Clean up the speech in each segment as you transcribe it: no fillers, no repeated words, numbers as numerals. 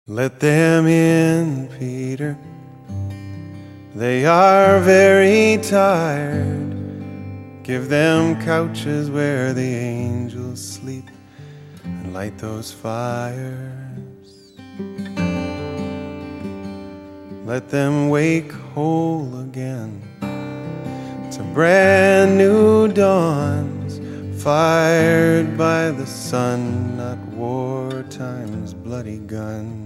Let them in, Peter. They are very tired. Give them couches where the angels sleep, and light those fires. Let them wake whole again to brand new dawns, fired by the sun, not wartime's bloody guns.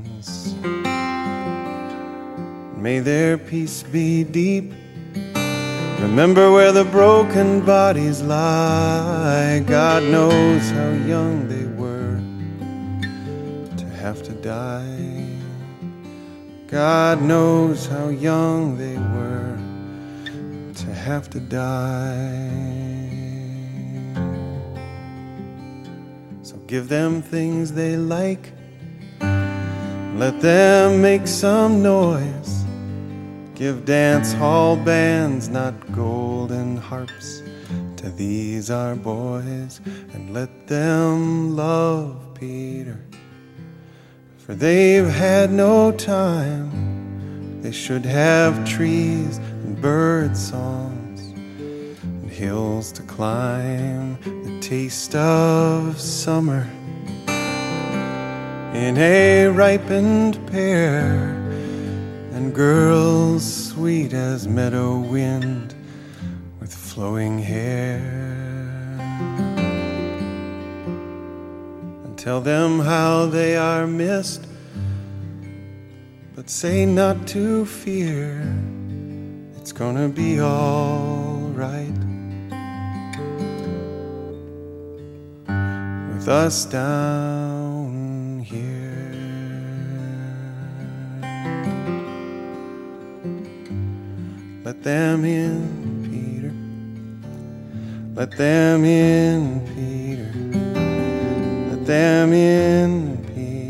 May their peace be deep. Remember where the broken bodies lie. God knows how young they were to have to die. God knows how young they were to have to die. So give them things they like. Let them make some noise. Give dance hall bands, not golden harps, to these our boys. And let them love Peter, for they've had no time. They should have trees and bird songs and hills to climb, the taste of summer in a ripened pear, and girls sweet as meadow wind with flowing hair. And tell them how they are missed, but say not to fear. It's gonna be all right with us down here. Let them in, Peter. Let them in, Peter. Let them in, Peter.